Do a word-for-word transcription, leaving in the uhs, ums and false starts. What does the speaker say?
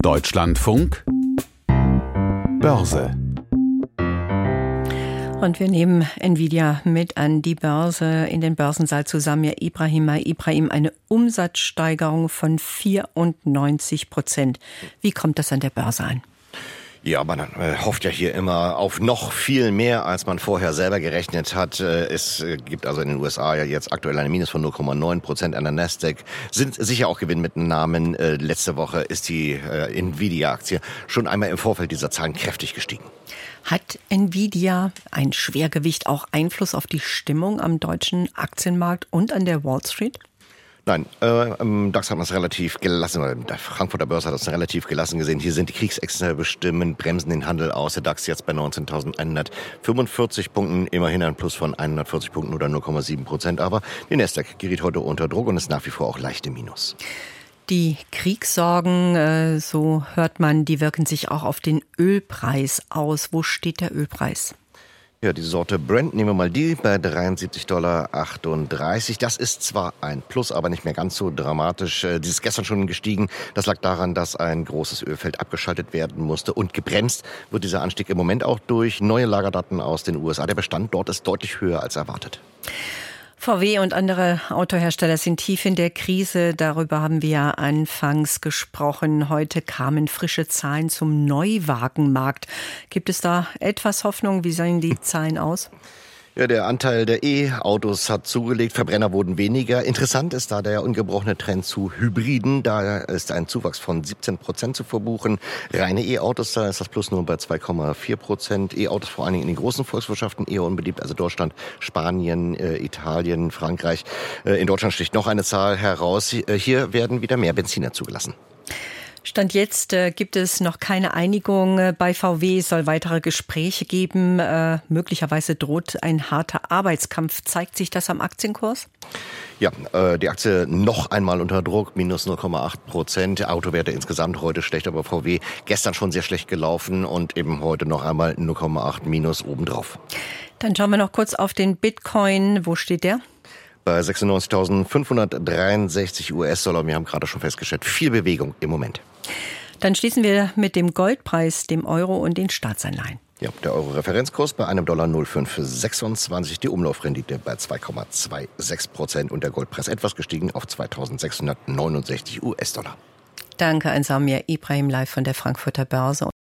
Deutschlandfunk Börse. Und wir nehmen Nvidia mit an die Börse. In den Börsensaal zu Samir Ibrahim. Ibrahim, eine Umsatzsteigerung von vierundneunzig Prozent. Wie kommt das an der Börse an? Ja, man äh, hofft ja hier immer auf noch viel mehr, als man vorher selber gerechnet hat. Äh, es äh, gibt also in den U S A ja jetzt aktuell eine Minus von null Komma neun Prozent an der Nasdaq. Sind sicher auch Gewinnmitnahmen. Äh, letzte Woche ist die äh, Nvidia-Aktie schon einmal im Vorfeld dieser Zahlen kräftig gestiegen. Hat Nvidia ein Schwergewicht auch Einfluss auf die Stimmung am deutschen Aktienmarkt und an der Wall Street? Nein, äh, im DAX hat man es relativ gelassen, oder der Frankfurter Börse hat es relativ gelassen gesehen. Hier sind die Kriegsexzesse bestimmen, bremsen den Handel aus. Der DAX jetzt bei neunzehntausendeinhundertfünfundvierzig Punkten, immerhin ein Plus von hundertvierzig Punkten oder null Komma sieben Prozent. Aber die Nasdaq geriet heute unter Druck und ist nach wie vor auch leicht im Minus. Die Kriegssorgen, so hört man, die wirken sich auch auf den Ölpreis aus. Wo steht der Ölpreis? Ja, die Sorte Brent, nehmen wir mal die, bei dreiundsiebzig Komma achtunddreißig Dollar. Das ist zwar ein Plus, aber nicht mehr ganz so dramatisch. Die ist gestern schon gestiegen. Das lag daran, dass ein großes Ölfeld abgeschaltet werden musste. Und gebremst wird dieser Anstieg im Moment auch durch neue Lagerdaten aus den U S A. Der Bestand dort ist deutlich höher als erwartet. V W und andere Autohersteller sind tief in der Krise. Darüber haben wir ja anfangs gesprochen. Heute kamen frische Zahlen zum Neuwagenmarkt. Gibt es da etwas Hoffnung? Wie sehen die Zahlen aus? Ja, der Anteil der E-Autos hat zugelegt, Verbrenner wurden weniger. Interessant ist da der ungebrochene Trend zu Hybriden. Da ist ein Zuwachs von siebzehn Prozent zu verbuchen. Reine E-Autos, da ist das Plus nur bei zwei Komma vier Prozent. E-Autos vor allen Dingen in den großen Volkswirtschaften eher unbeliebt, also Deutschland, Spanien, äh, Italien, Frankreich. Äh, in Deutschland sticht noch eine Zahl heraus. Hier werden wieder mehr Benziner zugelassen. Stand jetzt äh, gibt es noch keine Einigung. Bei V W es soll weitere Gespräche geben. Äh, möglicherweise droht ein harter Arbeitskampf. Zeigt sich das am Aktienkurs? Ja, äh, die Aktie noch einmal unter Druck, minus null Komma acht Prozent. Autowerte insgesamt heute schlecht, aber V W gestern schon sehr schlecht gelaufen und eben heute noch einmal null Komma acht minus obendrauf. Dann schauen wir noch kurz auf den Bitcoin. Wo steht der? Bei sechsundneunzigtausendfünfhundertdreiundsechzig U S-Dollar. Wir haben gerade schon festgestellt, viel Bewegung im Moment. Dann schließen wir mit dem Goldpreis, dem Euro und den Staatsanleihen. Ja, der Euro-Referenzkurs bei einem Dollar null Komma fünf sechsundzwanzig, die Umlaufrendite bei zwei Komma sechsundzwanzig Prozent und der Goldpreis etwas gestiegen auf zweitausendsechshundertneunundsechzig U S-Dollar. Danke an Samir Ibrahim live von der Frankfurter Börse.